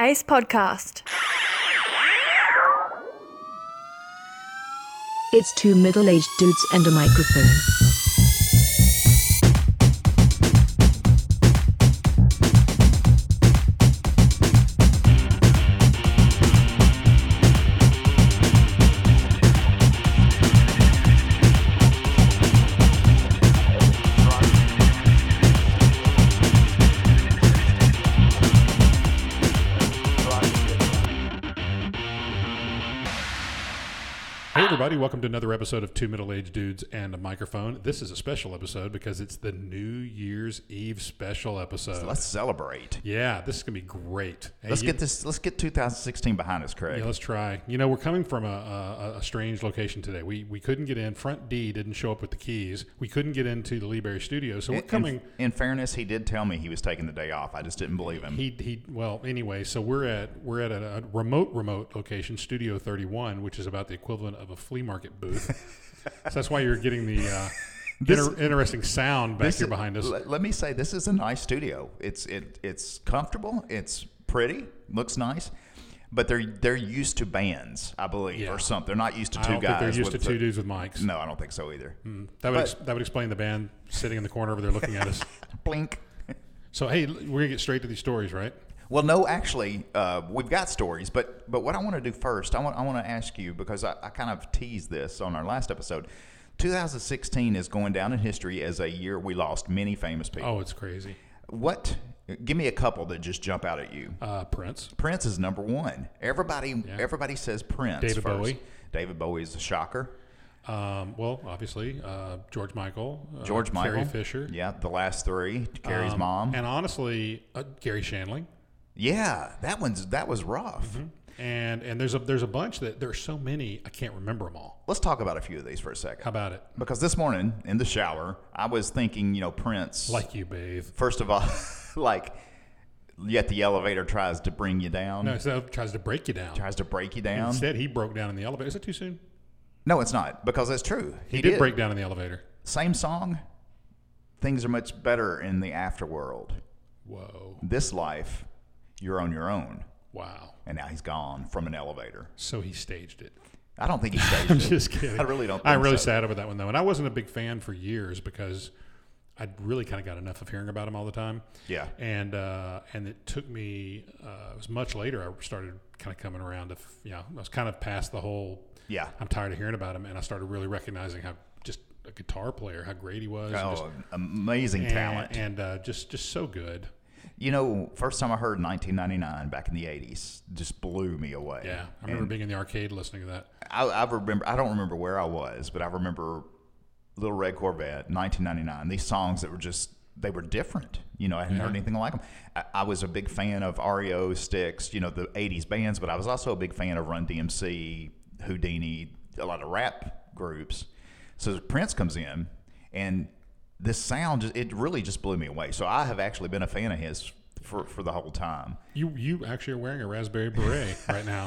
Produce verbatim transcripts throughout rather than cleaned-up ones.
Ace Podcast. It's two middle-aged dudes and a microphone. Everybody, welcome to another episode of Two Middle-Aged Dudes and a Microphone. This is a special episode because it's the New Year's Eve special episode. So let's celebrate. Yeah, this is gonna be great. Hey, let's you, get this. Let's get two thousand sixteen behind us, Craig. Yeah, let's try. You know, we're coming from a, a, a strange location today. We we couldn't get in. Front D didn't show up with the keys. We couldn't get into the Lee Berry studio, so we're in, coming. In, in fairness, he did tell me he was taking the day off. I just didn't believe him. He he. Well, anyway, so we're at we're at a, a remote remote location, Studio thirty-one, which is about the equivalent of a flea market booth. So that's why you're getting the uh, This- inter- interesting sound back This here is- behind us. Let, let me say, this is a nice studio. It's it it's comfortable. It's pretty. Looks nice. But they're they're used to bands, I believe, Yeah. or something. They're not used to I two don't guys. think they're used to with two the- dudes with mics. No, I don't think so either. Mm, that would But- ex- that would explain the band sitting in the corner over there looking at us. Blink. So hey, we're gonna get straight to these stories, right? Well, no, actually, uh, we've got stories, but but what I want to do first, I want I want to ask you, because I, I kind of teased this on our last episode. two thousand sixteen is going down in history as a year we lost many famous people. Oh, it's crazy. What? Give me a couple that just jump out at you. Uh, Prince, Prince is number one. Everybody Yeah. everybody says Prince. David first. Bowie. David Bowie is a shocker. um, well, obviously uh, George Michael, uh, George Michael. Carrie Fisher, Yeah, the last three. Carrie's um, mom. and honestly, uh, Gary Shandling. Yeah, that one's that was rough. And and there's a there's a bunch that there's so many I can't remember them all. Let's talk about a few of these for a second. How about it? Because this morning in the shower, I was thinking, you know, Prince. Like you, bathe. First of all, like, yet the elevator tries to bring you down. No, so it tries to break you down. Tries to break you down. Instead, he broke down in the elevator. Is it too soon? No, it's not, because that's true. He, did, break down in the elevator. Same song. Things are much better in the afterworld. Whoa! This life, you're on your own. Wow! And now he's gone from an elevator. So he staged it. I don't think he staged I'm it. just kidding. I really don't think I'm really so. sad about that one, though. And I wasn't a big fan for years because I'd really kind of got enough of hearing about him all the time. Yeah. And uh, and it took me, uh, it was much later I started kind of coming around to, f- you know, I was kind of past the whole, Yeah. I'm tired of hearing about him. And I started really recognizing how just a guitar player, how great he was. and Oh, just, amazing and, talent. And uh, just, just so good. You know, first time I heard nineteen ninety-nine back in the eighties just blew me away. Yeah. I remember And being in the arcade listening to that. I, I remember. I don't remember where I was, but I remember Little Red Corvette, nineteen ninety-nine. These songs that were just they were different. You know, I hadn't Yeah. heard anything like them. I, I was a big fan of R E O, Styx, you know, the eighties bands, but I was also a big fan of Run D M C, Houdini, a lot of rap groups. So Prince comes in, and this sound, it really just blew me away. So I have actually been a fan of his for, for the whole time. You, you actually are wearing a raspberry beret right now.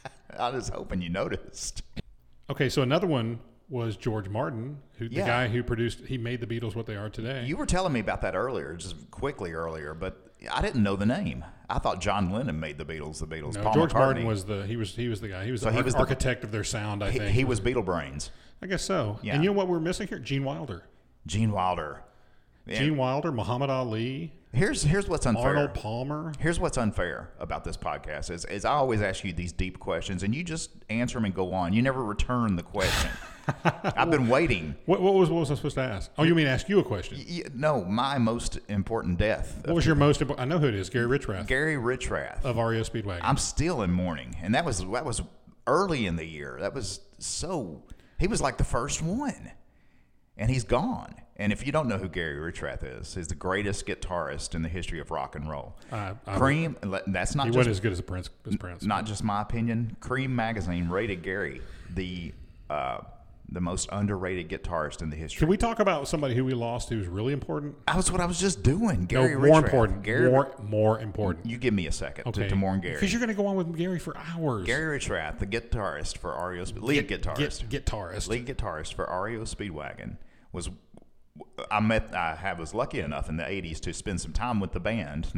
I was hoping you noticed. Okay, so another one was George Martin, who Yeah. the guy who produced, he made the Beatles what they are today. You were telling me about that earlier, just quickly earlier, but I didn't know the name. I thought John Lennon made the Beatles the Beatles. no, Paul George McCartney, Martin was the he was he was the guy. He was So the, he was the- architect of their sound. I he, think he was Beatle brains. I guess so. Yeah. And you know what we're missing here? Gene Wilder. Gene Wilder. Yeah. Gene Wilder, Muhammad Ali, Here's here's what's unfair. Arnold Palmer. Here's what's unfair about this podcast is, is I always ask you these deep questions, and you just answer them and go on. You never return the question. I've been waiting. What, what was what was I supposed to ask? Oh, you mean ask you a question? Y- No, my most important death. What was your most important? I know who it is. Gary Richrath Gary Richrath. of R E O Speedwagon. I'm still in mourning, and that was that was early in the year. That was so. He was like the first one, and he's gone. And if you don't know who Gary Richrath is, he's the greatest guitarist in the history of rock and roll. I- I- Cream. That's not he just wasn't as good as a Prince. As Prince. not just my opinion. Cream magazine rated Gary the uh, the most underrated guitarist in the history. Can we talk about somebody who we lost who's really important? That's what I was just doing. Gary no, more Richrath. important. Gary, more more important. You give me a second Okay. to, to mourn Gary. Because you're going to go on with Gary for hours. Gary Richrath, the guitarist for R E O, lead Get- guitarist. Get, guitarist. lead guitarist for R E O Speedwagon was I met I have was lucky enough in the eighties to spend some time with the band, and I'm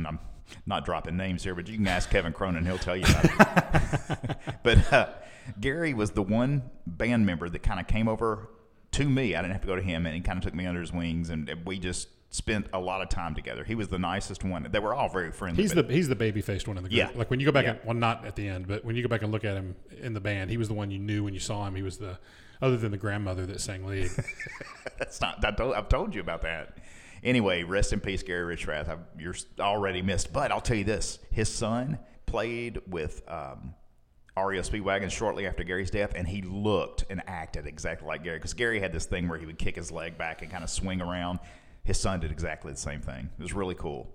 Not dropping names here, but you can ask Kevin Cronin. He'll tell you about it. But uh, Gary was the one band member that kind of came over to me. I didn't have to go to him, and he kind of took me under his wings, and we just spent a lot of time together. He was the nicest one. They were all very friendly. He's the he's the baby faced one in the group. Yeah. Like when you go back, Yeah. and, well, not at the end, but when you go back and look at him in the band, he was the one you knew when you saw him. He was the other than the grandmother that sang lead. That's not. I told, I've told you about that. Anyway, rest in peace, Gary Richrath. I've, you're already missed. But I'll tell you this: his son played with um, R E O Speedwagon shortly after Gary's death, and he looked and acted exactly like Gary. Because Gary had this thing where he would kick his leg back and kind of swing around. His son did exactly the same thing. It was really cool.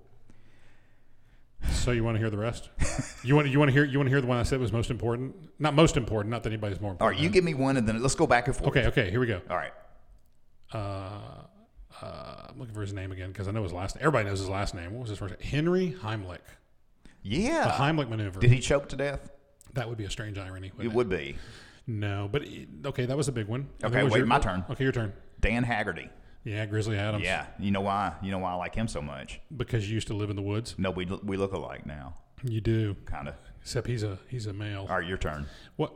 So you want to hear the rest? You want you want to hear you want to hear the one I said was most important? Not most important. Not that anybody's more important. All right, you give me one, and then let's go back and forth. Okay, okay, here we go. All right. Uh, uh, I'm looking for his name again because I know his last name. Everybody knows his last name. What was his first name? Henry Heimlich. Yeah. The Heimlich maneuver. Did he choke to death? That would be a strange irony. It would be. No, but it- okay, that was a big one. And Okay, what was wait, your- my turn. Okay, your turn. Dan Haggerty. Yeah, Grizzly Adams. Yeah. You know why? You know why I like him so much? Because you used to live in the woods. No, we we look alike now, You do. kind of. Except he's a he's a male. All right, your turn. What?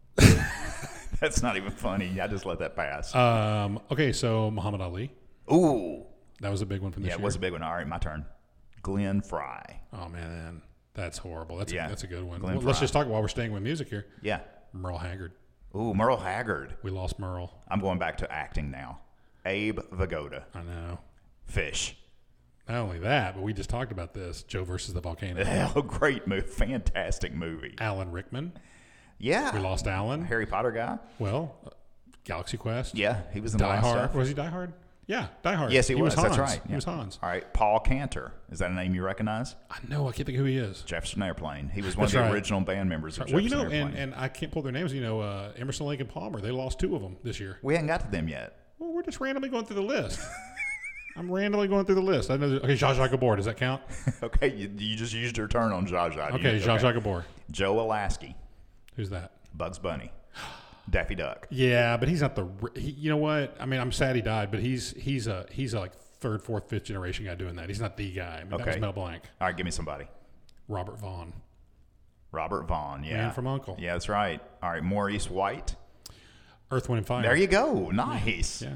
That's not even funny. I just let that pass. Um. Okay, so Muhammad Ali. Ooh. That was a big one from this Yeah, it year. was a big one. All right, my turn. Glenn Fry. Oh man, that's horrible. That's Yeah. a, that's a good one. Glenn Well, let's Fry. just talk while we're staying with music here. Yeah. Merle Haggard. Ooh, Merle Haggard. We lost Merle. I'm going back to acting now. Abe Vigoda. I know. Fish. Not only that, but we just talked about this. Joe versus the Volcano. Hell, great movie. Fantastic movie. Alan Rickman. Yeah. We lost Alan. Harry Potter guy. Well, uh, Galaxy Quest. Yeah, he was in the Die last Hard. stuff. Was he Die Hard? Yeah, Die Hard. Yes, he, was. Hans. That's right. He Yeah. was Hans. All right, Paul Cantor. Is that a name you recognize? I know. I can't think who he is. Jefferson Airplane. He was one That's of the right. original band members of Well, you Jefferson know, Airplane. and, and I can't pull their names. You know, uh, Emerson, Lake, and Palmer. They lost two of them this year. we hadn't got to them yet. Well, we're just randomly going through the list. I'm randomly going through the list. I know. that- Okay, Zsa Zsa Gabor. Does that count? Okay, you, you just used your turn on Zsa Zsa. Okay, You- Zsa Zsa Gabor. Joe Alasky. Who's that? Bugs Bunny. Daffy Duck. Yeah, but he's not the. r- He, you know what? I mean, I'm sad he died, but he's he's a he's a like third, fourth, fifth generation guy doing that. He's not the guy. I mean, That was Okay. Mel Blanc. All right, give me somebody. Robert Vaughn. Robert Vaughn. Yeah. Man from Uncle. Yeah, that's right. All right, Maurice White. Earth, Wind, and Fire. There you go. Nice. Yeah.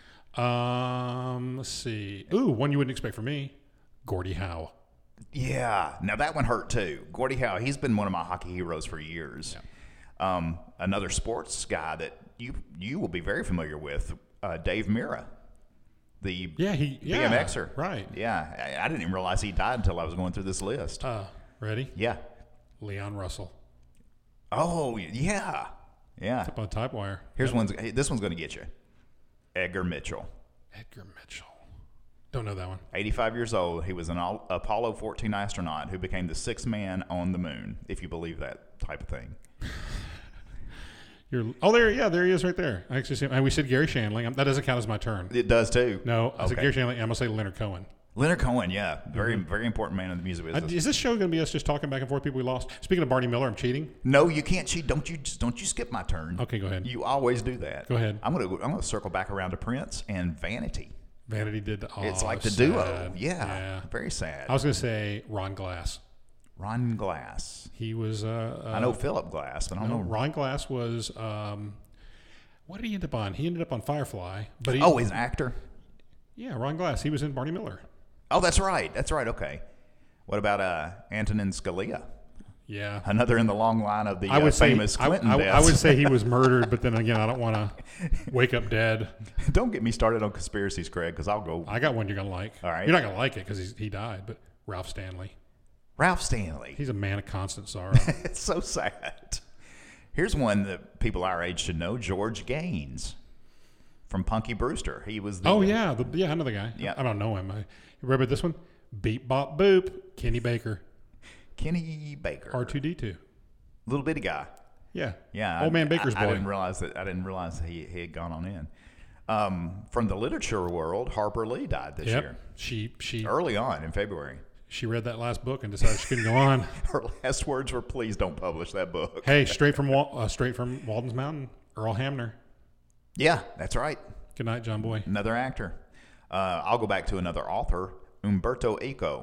Um. Let's see. Ooh, one you wouldn't expect from me. Gordie Howe. Yeah. Now that one hurt too. Gordie Howe. He's been one of my hockey heroes for years. Um, another sports guy that you you will be very familiar with, uh, Dave Mirra, the Yeah, he. Yeah. BMXer. Right. Yeah. I, I didn't even realize he died until I was going through this list. Uh. Ready? yeah. Leon Russell. Oh yeah. Yeah. Up on type wire. Here's one's. Hey, this one's going to get you. Edgar Mitchell. Edgar Mitchell. Don't know that one. eighty-five years old. He was an Al- Apollo fourteen astronaut who became the sixth man on the moon, if you believe that type of thing. You're. Oh, there. Yeah, there he is, right there. I actually see him. And we said Gary Shandling. Um, That doesn't count as my turn. It does too. No, I said Okay. Gary Shandling. I'm gonna say Leonard Cohen. Leonard Cohen, yeah. Very, very important man in the music Uh, business. is this show going to be us just talking back and forth? People we lost. Speaking of Barney Miller, I'm cheating. No, you can't cheat. Don't you just don't you skip my turn. Okay, go ahead. You always do that. Go ahead. I'm gonna I'm gonna circle back around to Prince and Vanity. Vanity did. The, oh, It's like the sad. duo. Yeah, Yeah. Very sad. I was going to say Ron Glass. Ron Glass. He was. Uh, uh, I know Philip Glass, but I don't No, know. Ron Glass was. Um, what did he end up on? He ended up on Firefly. But he, Oh, he's an actor. yeah, Ron Glass. He was in Barney Miller. Oh, that's right. That's right. Okay. What about uh, Antonin Scalia? Yeah. Another in the long line of the I uh, would say famous I, Clinton I, I deaths. would say he was murdered, but then again, I don't want to wake up dead. Don't get me started on conspiracies, Craig, because I'll go. I got one you're gonna like. All right. You're not gonna like it because he died, but Ralph Stanley. Ralph Stanley. He's a man of constant sorrow. It's so sad. Here's one that people our age should know: George Gaines from Punky Brewster. He was the oh yeah, the, yeah, I know the guy. Yeah. I don't know him. I, you remember this one? Beep bop boop. Kenny Baker. Kenny Baker, R two D two. little bitty guy. Yeah. Yeah, Old I- man Baker's I, I boy. didn't realize that. I didn't realize that he, he had gone on in. Um, from the literature world, Harper Lee died this Yep. year, She she early on in February. she read that last book and decided she couldn't go on. Her last words were, "Please don't publish that book." Hey, straight from Wal- uh, straight from Walden's Mountain. Earl Hamner. Yeah, that's right. Good night, John Boy. Another actor. Uh, I'll go back to another author, Umberto Eco.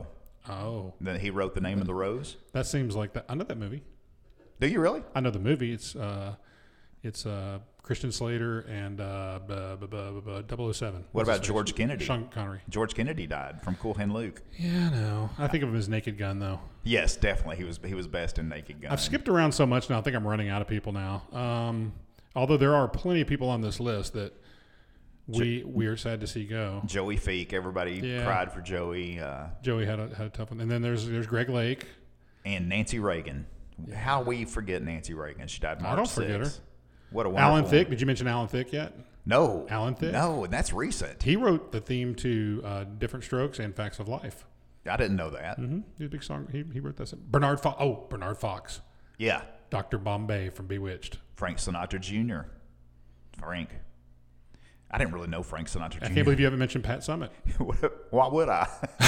Oh, Then he wrote The Name of the Rose. that seems like that. I know that movie. Do you really? I know the movie. It's uh, it's uh, Christian Slater and uh, b- b- b- b- double oh seven. What What's about his George face? Kennedy? Sean Connery. George Kennedy died from Cool Hand Luke. Yeah, no. I think of him as Naked Gun, though. Yes, definitely. He was he was best in Naked Gun. I've skipped around so much now. I think I'm running out of people now. Um, although there are plenty of people on this list that we we are sad to see go. Joey Feek. Everybody Yeah. cried for Joey. Uh, Joey had a had a tough one, and then there's there's Greg Lake. and Nancy Reagan. How we forget Nancy Reagan? She died March I don't forget her. sixth. What a wonderful Alan Thicke. woman. Did you mention Alan Thicke yet? No. Alan Thicke? No, and that's recent. He wrote the theme to uh, Different Strokes and Facts of Life. I didn't know that. Mm-hmm. He was a big song. He, he wrote that. Bernard Fox. Oh, Bernard Fox. Yeah. Doctor Bombay from Bewitched. Frank Sinatra Junior Frank. I didn't really know Frank Sinatra Junior I can't believe you haven't mentioned Pat Summitt. Why would I?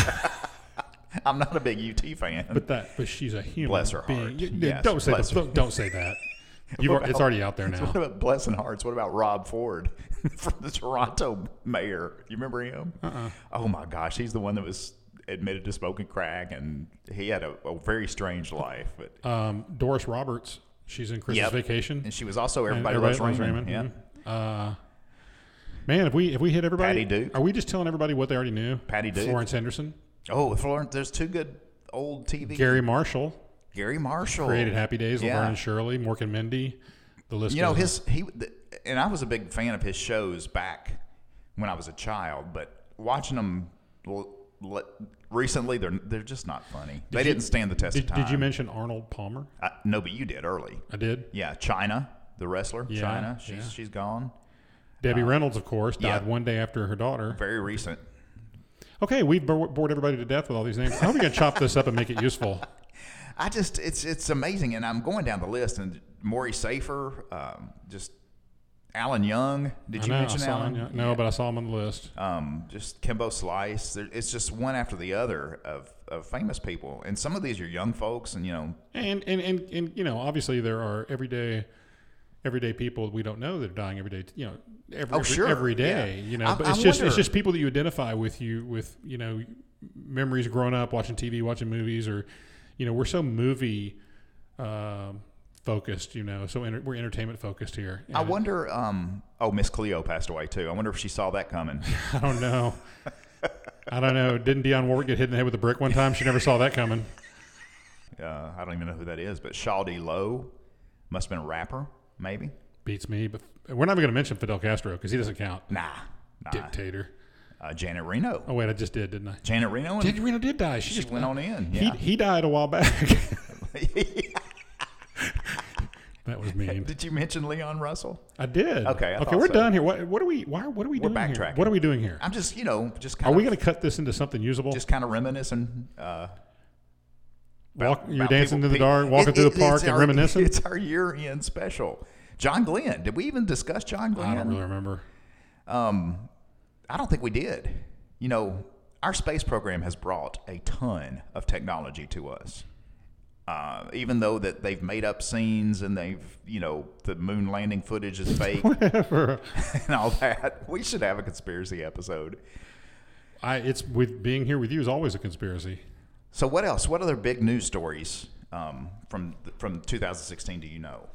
I'm not a big U T fan. But that, but she's a human Bless her being. heart. You- Yes, don't say bless the, her. don't say that. You've, What al- it's about- already out there What now. about Blessing Hearts? What about Rob Ford from the Toronto mayor? You remember him? Uh-uh. Oh my gosh, he's the one that was admitted to smoking crack, and he had a, a very strange life. But Um, Doris Roberts. She's in Christmas Yep. Vacation. and she was also And Everybody, Loves Raymond. Yeah. mhm. Uh, man, if we if we hit everybody, Patty Duke. are we just telling everybody what they already knew? Patty Duke. Florence Henderson, Oh, Florence, there's two good old T V. Gary Marshall Gary Marshall created Happy Days, Yeah. Laverne and Shirley, Mork and Mindy. The list. You know goes his he, the, and I was a big fan of his shows back when I was a child, but watching them l- l- recently, they're they're just not funny. they you- didn't stand the test Did, of time. did you mention Arnold Palmer? I, no, but you did early. I did. Yeah, China, the wrestler, Yeah, China, she's yeah. she's gone. Debbie Reynolds, of course, died yeah. one day after her daughter. Very recent. Okay, we've bo- bored everybody to death with all these names. I hope we can chop this up and make it useful. I just it's it's amazing, and I'm going down the list, and Maury Safer, um, just Alan Young. Did I you know, mention I saw Alan? him, yeah. No, but I saw him on the list. um, just Kimbo Slice. There, it's just one after the other of, of famous people, and some of these are young folks, and you know, And, and and and you know, obviously there are everyday everyday people we don't know that are dying every day. You know, every Oh, every, sure. every day. Yeah. You know, I- but I it's just wonder- it's just people that you identify with. You with you know memories growing up watching T V, watching movies, or you know, we're so movie um, focused. You know, so enter, we're entertainment focused here. I And wonder. Um, oh, Miss Cleo passed away too. I wonder if she saw that coming. I don't know. I don't know. Didn't Dionne Warwick get hit in the head with a brick one time? She never saw that coming. Uh, I don't even know who that is, but Shawty Lowe must have been a rapper, maybe. Beats me, but we're not even going to mention Fidel Castro because he doesn't count. Nah, nah. Dictator. Uh, Janet Reno. Oh wait, I just did, didn't I? Janet Reno. And Janet Reno did die. She, she just went on in. He Yeah. he died a while back. That was mean. Did you mention Leon Russell? I did. Okay, I okay, thought we're so. done here. What what are we? Why? What are we We're doing here? backtracking. What are we doing here? I'm just, you know, just Are kind we of going to cut this into something usable? just kind of reminiscing. Uh, Walk, about- you're about dancing people- in the dark, walking It- through it- the park, it's and our- reminiscing. It's our year-end special. John Glenn. Did we even discuss John Glenn? I don't really remember. Um, I don't think we did. You know, our space program has brought a ton of technology to us. Uh, even though that they've made up scenes and they've, you know, the moon landing footage is fake Whatever. and all that, we should have a conspiracy episode. I it's with being here with you is always a conspiracy. So what else? What other big news stories um, from from two thousand sixteen do you know?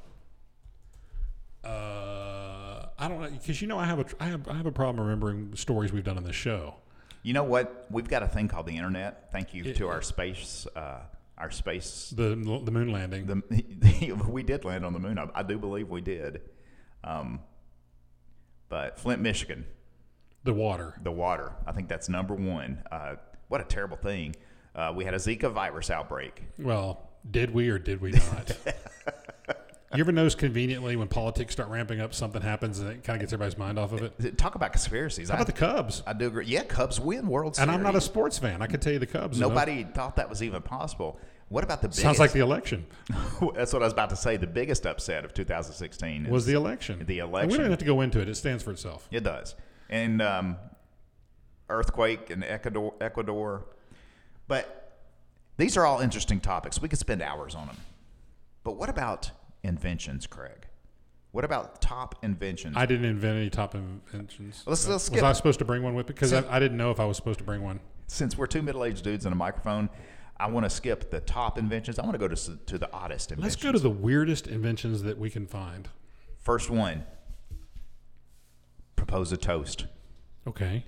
Uh, I don't know because you know I have a I have I have a problem remembering stories we've done on this show. You know what? We've got a thing called the internet. Thank you It- to our space, uh, our space. The the moon landing. The, we did land on the moon. I, I do believe we did. Um, but Flint, Michigan, the water. the water. I think that's number one. Uh, what a terrible thing. Uh, we had a Zika virus outbreak. Well, did we or did we not? You ever notice conveniently when politics start ramping up, something happens and it kind of gets everybody's mind off of it? Talk about conspiracies. How about I, the Cubs? I do agree. Yeah, Cubs win World Series. And I'm not a sports fan. I could tell you the Cubs. though. Nobody thought that was even possible. What about the biggest? Sounds like the election. That's what I was about to say. The biggest upset of two thousand sixteen is Was the election. The And election. we don't have to go into it. It stands for itself. It does. And um, earthquake in Ecuador, Ecuador. But these are all interesting topics. We could spend hours on them. But what about inventions, Craig? What about top inventions? I didn't invent any top inventions. Let's- let's was skip- I supposed to bring one with? Because So- I, I didn't know if I was supposed to bring one. Since we're two middle-aged dudes and a microphone, I want to skip the top inventions. I want to go to s- to the oddest inventions. Let's go to the weirdest inventions that we can find. First one. Propose a toast. Okay.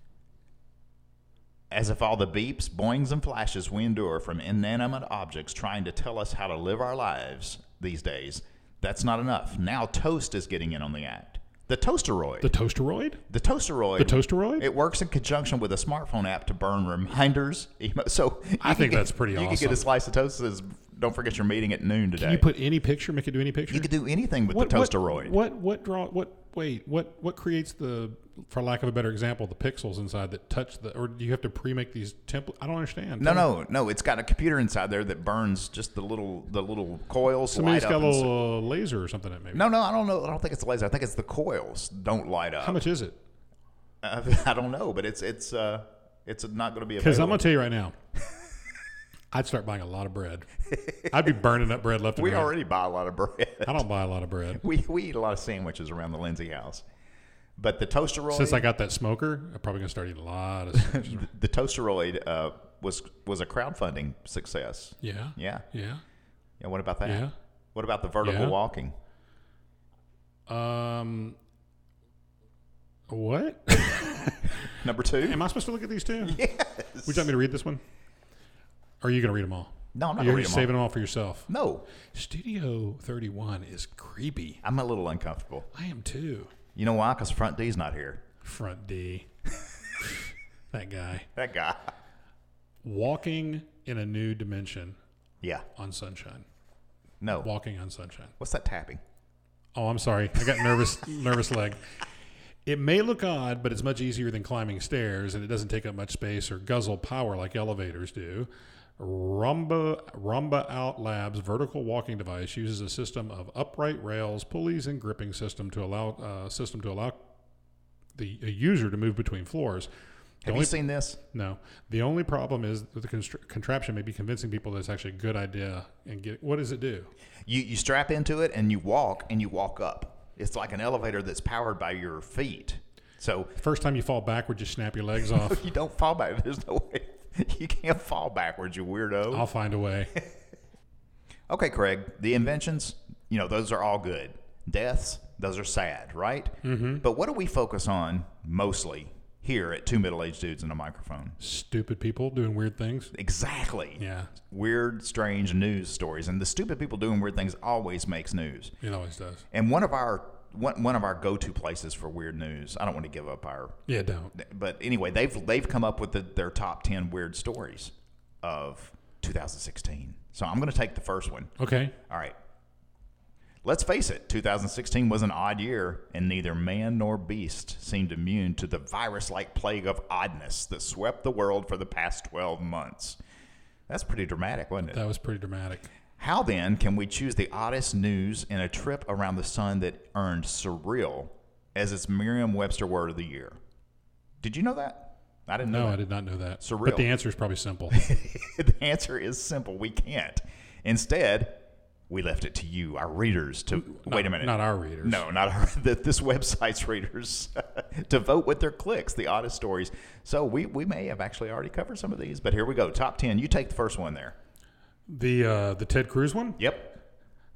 As if all the beeps, boings, and flashes we endure from inanimate objects trying to tell us how to live our lives these days, that's not enough. Now toast is getting in on the act. The Toasteroid. The Toasteroid? The Toasteroid. The Toasteroid? It works in conjunction with a smartphone app to burn reminders. emo- So you I think could get- that's pretty You awesome. could get a slice of toast that says, don't forget your meeting at noon today. Can you put any picture? Make it do any picture? You could do anything with what, the what- Toasteroid. What, what draw? What? Wait. What? What creates the? For lack of a better example, the pixels inside that touch the, or do you have to pre-make these templates? I don't understand. No, Tell me. no, no. It's got a computer inside there that burns just the little the little coils. Somebody's light got up a and s- little uh, laser or something in it, maybe. No, no, I don't know. I don't think it's the laser. I think it's the coils don't light up. How much is it? Uh, I don't know, but it's it's uh it's not going to be Because I'm available. going to tell you right now, I'd start buying a lot of bread. I'd be burning up bread left and We right. already buy a lot of bread. I don't buy a lot of bread. We we eat a lot of sandwiches around the Lindsay house, but the Toasteroid. Since I got that smoker, I'm probably going to start eating a lot of sandwiches. the Toasteroid uh, was was a crowdfunding success. Yeah. Yeah. Yeah. Yeah. What about that? Yeah. What about the vertical Yeah. walking? Um. What? Number two. Am I supposed to look at these two? Yes. Would you like me to read this one? Or are you going to read them all? No, I'm not You're going to read just them all. saving them all for yourself. No, Studio thirty-one is creepy. I'm a little uncomfortable. I am too. You know why? Because Front D's not here. Front D. That guy. That guy. Walking in a new dimension Yeah. on sunshine. No. Walking on sunshine. What's that tapping? Oh, I'm sorry. I got nervous nervous leg. It may look odd, but it's much easier than climbing stairs, and it doesn't take up much space or guzzle power like elevators do. Rumba Rumba Out Labs vertical walking device uses a system of upright rails, pulleys, and gripping system to allow uh, system to allow the a user to move between floors. The Have only- you seen this? No. The only problem is that the constr- contraption may be convincing people that it's actually a good idea. And get what does it do? You you strap into it and you walk and you walk up. It's like an elevator that's powered by your feet. So First time you fall backward, you snap your legs off. you don't fall back. There's no way. You can't fall backwards, you weirdo. I'll find a way. Okay, Craig, the inventions, you know, those are all good. Deaths, those are sad, right? Mm-hmm. But what do we focus on mostly here at Two Middle-Aged Dudes and a Microphone? Stupid people doing weird things. Exactly. Yeah, Weird, strange news stories. And the stupid people doing weird things always makes news. it always does. And one of our one, one of our go-to places for weird news, I don't want to give up our Yeah, don't. but anyway, they've they've come up with the, their top ten weird stories of two thousand sixteen. So I'm going to take the first one. Okay. All right. Let's face it, two thousand sixteen was an odd year, and neither man nor beast seemed immune to the virus-like plague of oddness that swept the world for the past twelve months. That's pretty dramatic, wasn't it? That was pretty dramatic. How then can we choose the oddest news in a trip around the sun that earned surreal as its Merriam-Webster word of the year? Did you know that? I didn't know No, that. I did not know that. Surreal. But the answer is probably simple. The answer is simple. We can't. Instead, we left it to you, our readers, to Not- wait a minute. Not our readers. No, not our, the, this website's readers to vote with their clicks, the oddest stories. So we, we may have actually already covered some of these, but here we go. Top ten. You take the first one there. The uh, the Ted Cruz one. Yep.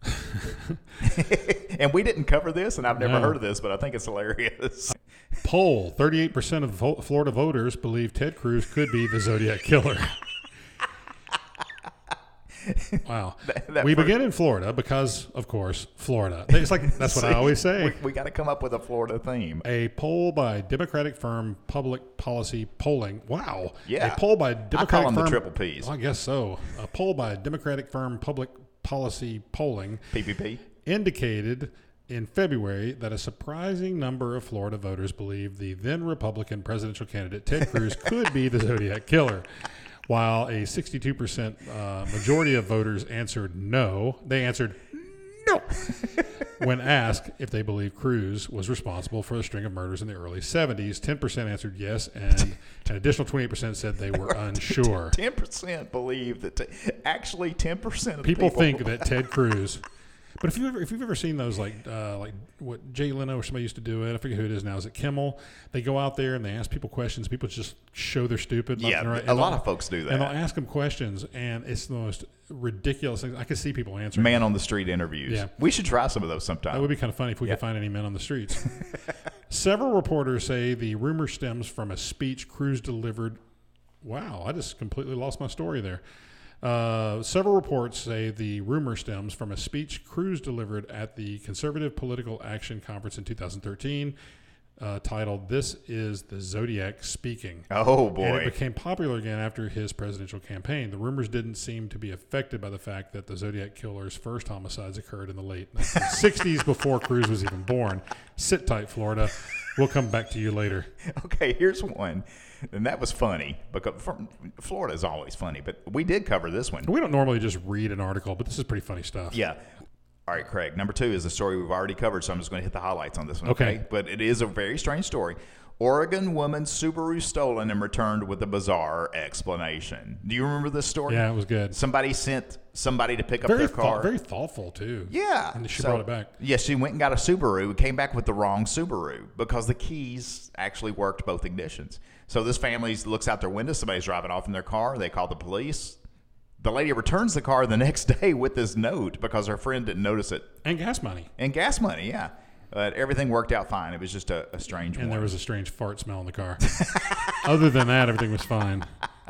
And we didn't cover this, and I've never No. heard of this, but I think it's hilarious. Poll: thirty-eight percent of vo- Florida voters believe Ted Cruz could be the Zodiac killer. Wow. that we first- begin in Florida because, of course, Florida. It's like that's what I See, always say. We, we got to come up with a Florida theme. A poll by Democratic firm Public Policy Polling. Wow. Yeah. A poll by Democratic I call them firm. the triple Ps. Well, I guess so. A poll by Democratic firm Public Policy Polling P P P. indicated in February that a surprising number of Florida voters believe the then Republican presidential candidate Ted Cruz could be the Zodiac killer. While a sixty-two percent uh, majority of voters answered no, they answered no when asked if they believe Cruz was responsible for a string of murders in the early seventies. ten percent answered yes, and an additional twenty-eight percent said they were unsure. ten percent believe that, t- actually ten percent of the People people think that Ted Cruz But if you ever if you've ever seen those like uh, like what Jay Leno or somebody used to do it, I forget who it is now. Is it Kimmel? They go out there and they ask people questions. People just show they're stupid. Yeah, right. a lot of folks do that. And they'll ask them questions, and it's the most ridiculous things. I can see people answering. Man on the street interviews. Yeah. We should try some of those sometime. That would be kind of funny if we Yeah. could find any men on the streets. Several reporters say the rumor stems from a speech Cruz delivered. Wow, I just completely lost my story there. Uh, several reports say the rumor stems from a speech Cruz delivered at the Conservative Political Action Conference in two thousand thirteen, uh, titled "This is the Zodiac Speaking." Oh, And it boy. became popular again after his presidential campaign. The rumors didn't seem to be affected by the fact that the Zodiac Killer's first homicides occurred in the late nineteen sixties before Cruz was even born. Sit tight, Florida. We'll come back to you later. Okay, here's one. And that was funny because from, Florida is always funny, but we did cover this one. We don't normally just read an article, but this is pretty funny stuff. Yeah. All right, Craig. Number two is a story we've already covered, so I'm just going to hit the highlights on this one. Okay. Okay. But it is a very strange story. Oregon woman's Subaru stolen and returned with a bizarre explanation. Do you remember this story? Yeah, it was good. Somebody sent somebody to pick up Very, their car. thought, very thoughtful, too. Yeah. And she So- brought it back. Yeah, she went and got a Subaru, came back with the wrong Subaru because the keys actually worked both ignitions. So this family looks out their window, somebody's driving off in their car, they call the police. The lady returns the car the next day with this note because her friend didn't notice it. And gas money. And gas money, yeah. But everything worked out fine. It was just a, a strange And one. there was a strange fart smell in the car. Other than that, everything was fine.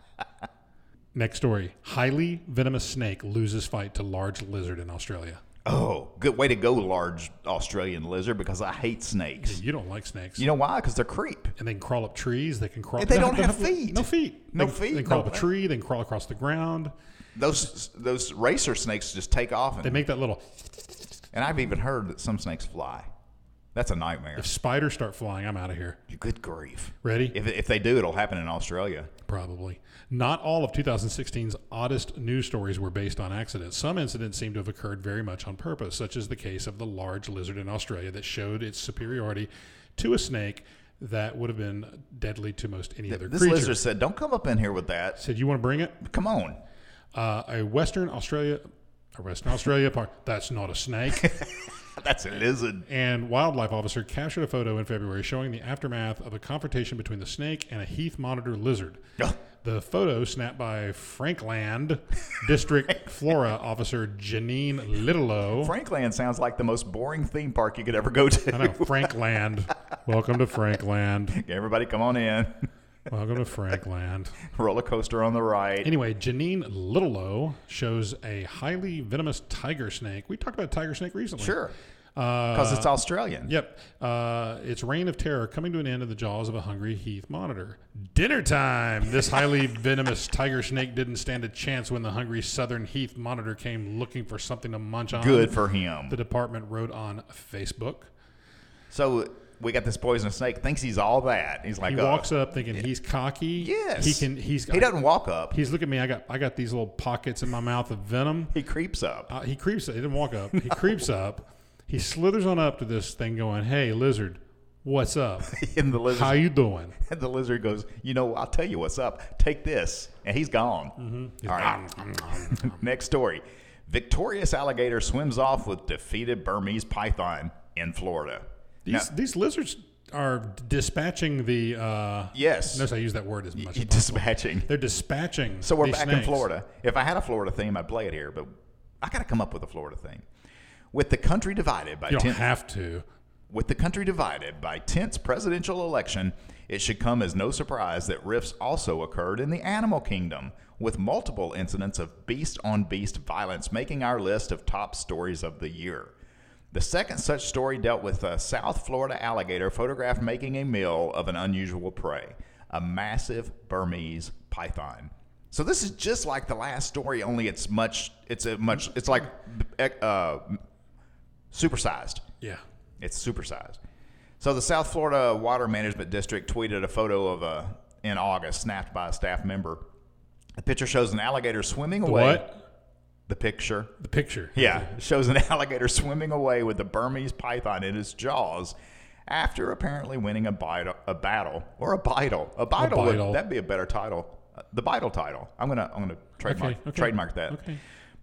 Next story. Highly venomous snake loses fight to large lizard in Australia. Oh, good way to go, large Australian lizard, because I hate snakes. You don't like snakes. You know why? Because they're creep. And they can crawl up trees. They can crawl. They don't have feet. No feet. No they, feet, They can crawl no- up a tree. They can crawl across the ground. Those those racer snakes just take off. And, They make that little. and I've even heard that some snakes fly. That's a nightmare. If spiders start flying, I'm out of here. Good grief. Ready? If, if they do, it'll happen in Australia. Probably. Not all of two thousand sixteen's oddest news stories were based on accidents. Some incidents seem to have occurred very much on purpose, such as the case of the large lizard in Australia that showed its superiority to a snake that would have been deadly to most any other This creature. lizard said, don't come up in here with that. Said, you want to bring it? Come on. Uh, a Western Australia, a Western Australia park. That's not a snake. That's a lizard. And wildlife officer captured a photo in February showing the aftermath of a confrontation between the snake and a Heath monitor lizard. Ugh. The photo, snapped by Frankland District Flora Officer Janine Littlelow. Frankland sounds like the most boring theme park you could ever go to. I know, Frankland. Welcome to Frankland. Everybody come on in. Welcome to Frankland. Roller coaster on the right. Anyway, Janine Littlelow shows a highly venomous tiger snake. We talked about tiger snake recently. Sure. Uh, Because it's Australian. Yep. Uh, its reign of terror coming to an end in the jaws of a hungry Heath monitor. Dinner time! This highly venomous tiger snake didn't stand a chance when the hungry southern Heath monitor came looking for something to munch on. Good for him. The department wrote on Facebook. So we got this poisonous snake. Thinks he's all that. He's like, He uh, walks up thinking he's cocky. Yes. He can. He's. He doesn't walk up. He's look at me. I got. I got these little pockets in my mouth of venom. He creeps up. Uh, he creeps. He didn't walk up. He creeps up. He slithers on up to this thing, going, "Hey, lizard, what's up? And the lizard, How you doing?" and the lizard goes, you know, I'll tell you what's up. Take this. And he's gone. Mm-hmm. All right. Next story. Victorious alligator swims off with defeated Burmese python in Florida. These Now- these lizards are dispatching the. Uh, Yes. Notice I use that word as much. y- as possible. dispatching. They're dispatching. So we're these back snakes. in Florida. If I had a Florida theme, I'd play it here, but I got to come up with a Florida theme. With the country divided by You don't tense, have to. with the country divided by tense presidential election, it should come as no surprise that rifts also occurred in the animal kingdom, with multiple incidents of beast-on-beast violence making our list of top stories of the year. The second such story dealt with a South Florida alligator photographed making a meal of an unusual prey, a massive Burmese python. So this is just like the last story, only it's much, it's a much, it's like uh, supersized. Yeah. It's supersized. So the South Florida Water Management District tweeted a photo of a in August, snapped by a staff member. The picture shows an alligator swimming The away. what? The picture. The picture. Yeah, shows an alligator swimming away with a Burmese python in its jaws after apparently winning a, bite, a battle or a bidle. A bidle. would- bidle. That'd be a better title. Uh, the bidle title. I'm gonna I'm gonna trademark Okay, okay, trademark that. okay.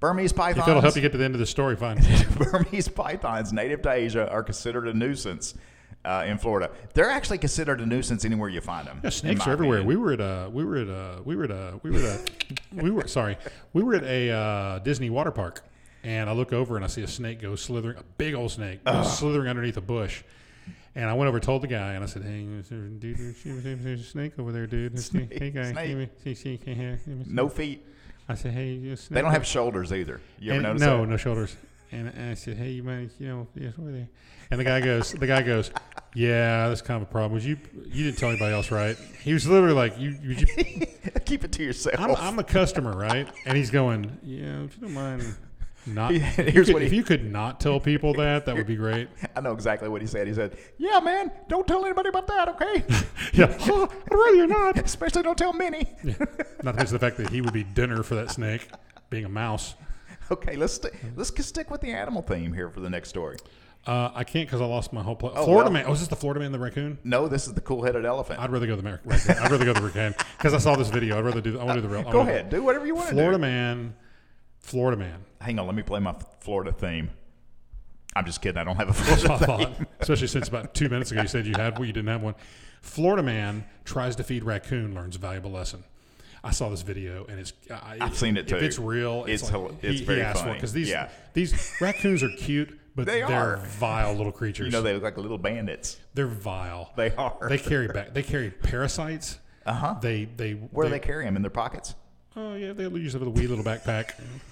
Burmese pythons. If it'll help you get to the end of the story, fine. Burmese pythons native to Asia are considered a nuisance uh, in Florida. They're actually considered a nuisance anywhere you find them. Yeah, snakes are everywhere. Opinion. We were at a, we were at a, we were at a, we were at a, we were sorry, we were at a uh, Disney water park, and I look over and I see a snake go slithering, a big old snake go slithering underneath a bush. And I went over and told the guy, and I said, "Hey, dude, there's a snake over there, dude. Snake, hey, guy, snake. give me, see, see, can you, give me no feet." I said, "Hey, you snake." They don't have shoulders either. You ever and, notice no, that? No, shoulders. And, and I said, "Hey, you mind, you know, yes, over there." And the guy goes, "The guy goes, yeah, that's kind of a problem. Was you, you didn't tell anybody else, right?" He was literally like, "You, you, you keep it to yourself." I'm, I'm a customer, right?" And he's going, "Yeah, if you don't mind." Not Here's if, you could, what he, if you could not tell people that, that would be great. I know exactly what he said. He said, "Yeah, man, don't tell anybody about that, okay?" Yeah, oh, I'd rather not. Especially don't tell Minnie. Yeah. Not to mention the fact that he would be dinner for that snake, being a mouse. Okay, let's st- let's stick with the animal theme here for the next story. Uh, I can't because I lost my whole plot. Oh, Florida well. man. Oh, is this the Florida man, the raccoon? No, this is the cool-headed elephant. I'd rather go the Mer- raccoon. I'd rather go the raccoon because I saw this video. I'd rather do. I want to do the real. I Go wanna ahead, do whatever you want to do. Florida man. Florida man. Hang on, let me play my Florida theme. I'm just kidding. I don't have a Florida I thought, theme. especially since about two minutes ago you said you had one, you didn't have one. Florida man tries to feed raccoon, learns a valuable lesson. I saw this video and it's. I, I've seen it too. If it's real, it's, it's like, hel- it's he, very he asked funny. because these Yeah. these raccoons are cute, but They are are. vile little creatures. You know, they look like little bandits. They're vile. They are. They carry back. They carry parasites. Uh huh. They they. Where do they carry them? In their pockets? Oh yeah, they usually have a wee little backpack.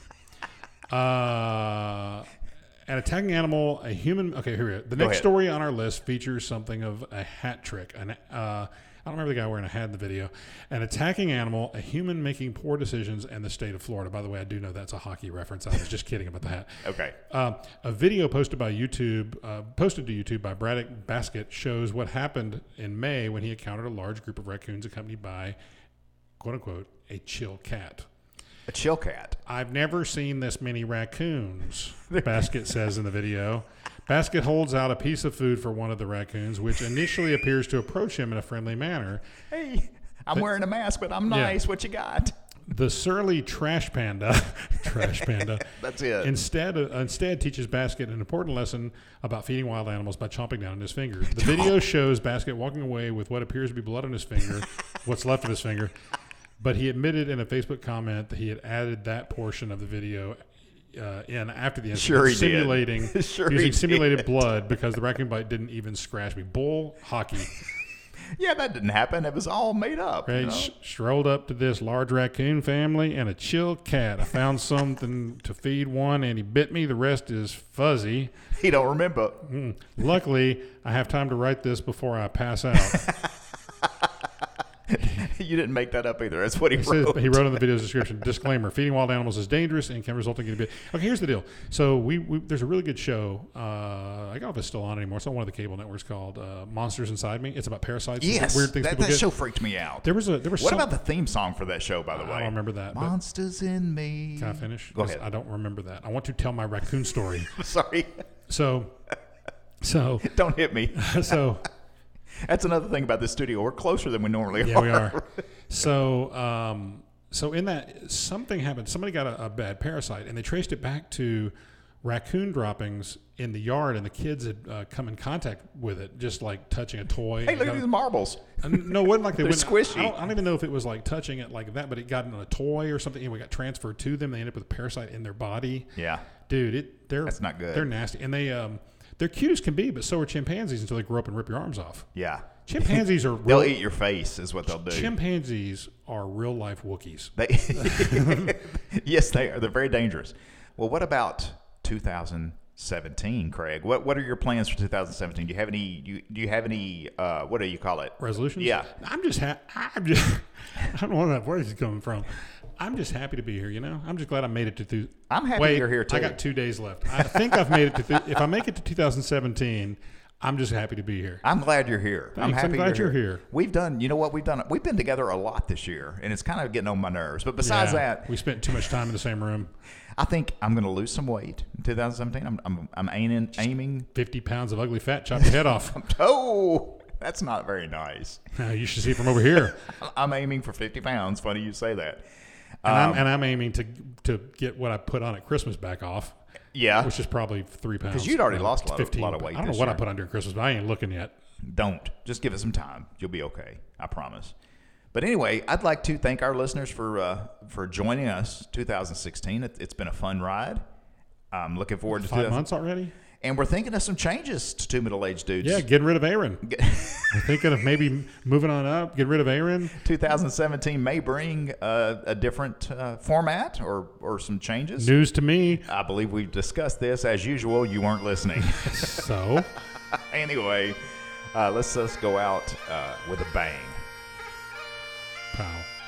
Uh, an attacking animal, a human. Okay, here we go. The Go next ahead. story on our list features something of a hat trick. An, uh, I don't remember the guy wearing a hat in the video. An attacking animal, a human making poor decisions, and the state of Florida. By the way, I do know that's a hockey reference. I was just kidding about the hat. Okay. Uh, a video posted by YouTube, uh, posted to YouTube by Braddock Basket, shows what happened in May when he encountered a large group of raccoons accompanied by, quote unquote, a chill cat. A chill cat. I've never seen this many raccoons, Basket says in the video. Basket holds out a piece of food for one of the raccoons, which initially appears to approach him in a friendly manner. Hey, I'm But- wearing a mask, but I'm Yeah. nice. What you got? The surly trash panda, trash panda, That's it. instead uh, instead teaches Basket an important lesson about feeding wild animals by chomping down on his finger. The video shows Basket walking away with what appears to be blood on his finger, what's left of his finger. But he admitted in a Facebook comment that he had added that portion of the video uh, in after the incident, Sure he did. simulating Sure he using did. simulated blood because the raccoon bite didn't even scratch me. Bull hockey. Yeah, that didn't happen. It was all made up. Right? You know? Sh- strolled up to this large raccoon family and a chill cat. I found something to feed one, and he bit me. The rest is fuzzy. He don't remember. Mm. Luckily, I have time to write this before I pass out. You didn't make that up either. That's what he, He, says, wrote. he wrote in the video's description, disclaimer, feeding wild animals is dangerous and can result in getting bit. Okay, here's the deal. So we, we there's a really good show. Uh, I don't know if it's still on anymore. It's on one of the cable networks called uh, Monsters Inside Me. It's about parasites. and Yes, weird things that, people that get. show freaked me out. There was a there was What some, about the theme song for that show, by the I way? don't remember that. But Monsters in Me. can I finish? Go 'Cause ahead. I don't remember that. I want to tell my raccoon story. Sorry. So, so, Don't hit me. so. That's another thing about this studio. We're closer than we normally Yeah, are. we are. So, um, so in that something happened. Somebody got a, a bad parasite, and they traced it back to raccoon droppings in the yard, and the kids had uh, come in contact with it, just like touching a toy. Hey, look at Got- these marbles. And no, it wasn't like they They're went. squishy. I don't, I don't even know if it was like touching it like that, but it got in a toy or something. Anyway, got transferred to them. They ended up with a parasite in their body. Yeah. Dude, it they're That's not good. They're nasty, and they um they're cute as can be, but so are chimpanzees until they grow up and rip your arms off. Yeah. Chimpanzees are They'll real, eat your face is what they'll do. chimpanzees are real life Wookiees. They, yes, they are. They're very dangerous. Well, what about two thousand seventeen, Craig? What What are your plans for two thousand seventeen? Do you have any? You, do you have any? Uh, what do you call it? Resolutions? Yeah. I'm just ha- I'm just I don't know where that word is coming from. I'm just happy to be here, you know? I'm just glad I made it to th- I'm happy Wait, you're here, too. I got two days left. I think I've made it to th- if I make it to two thousand seventeen, I'm just happy to be here. I'm glad you're here. I'm Thanks. I'm happy glad you're, you're here. We've done. You know what we've done? We've been together a lot this year, and it's kind of getting on my nerves. But besides Yeah, that, we spent too much time in the same room. I think I'm going to lose some weight in two thousand seventeen. I'm I'm, I'm aiming aiming. fifty pounds of ugly fat, chop your head off. Oh, that's not very nice. Uh, you should see it from over here. I'm aiming for fifty pounds. Funny you say that. And, Um, I'm, and I'm aiming to to get what I put on at Christmas back off, Yeah. which is probably three pounds. 'Cause you'd already No, lost a lot of- fifteen. lot of weight I don't know this what I year. put on during Christmas, but I ain't looking yet. Don't. Just give it some time. You'll be okay. I promise. But anyway, I'd like to thank our listeners for uh, for joining us. two thousand sixteen. It, it's been a fun ride. I'm looking forward to Five two- months already? And we're thinking of some changes to Two Middle-Aged Dudes. Yeah, getting rid of Aaron. We're thinking of maybe moving on up, getting rid of Aaron. two thousand seventeen may bring uh, a different uh, format or, or some changes. News to me. I believe we've discussed this. As usual, you weren't listening. So, Anyway, uh, let's just go out uh, with a bang. pow.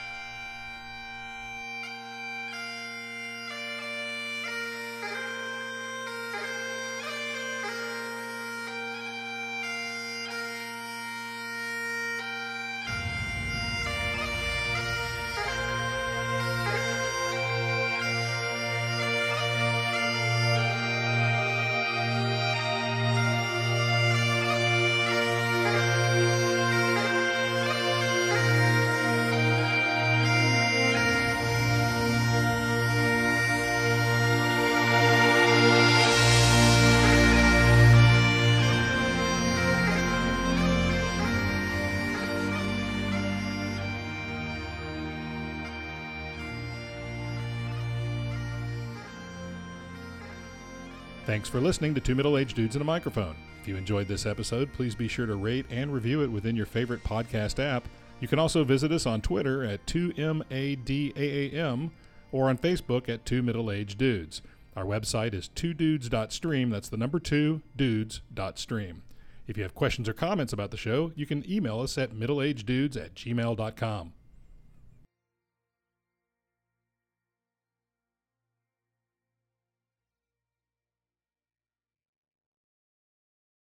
Thanks for listening to Two Middle-Aged Dudes and a Microphone. If you enjoyed this episode, please be sure to rate and review it within your favorite podcast app. You can also visit us on Twitter at two M A D A A M or on Facebook at Two Middle-Aged Dudes. Our website is two dudes dot stream. That's the number two, dudes dot stream. If you have questions or comments about the show, you can email us at middleageddudes at gmail dot com.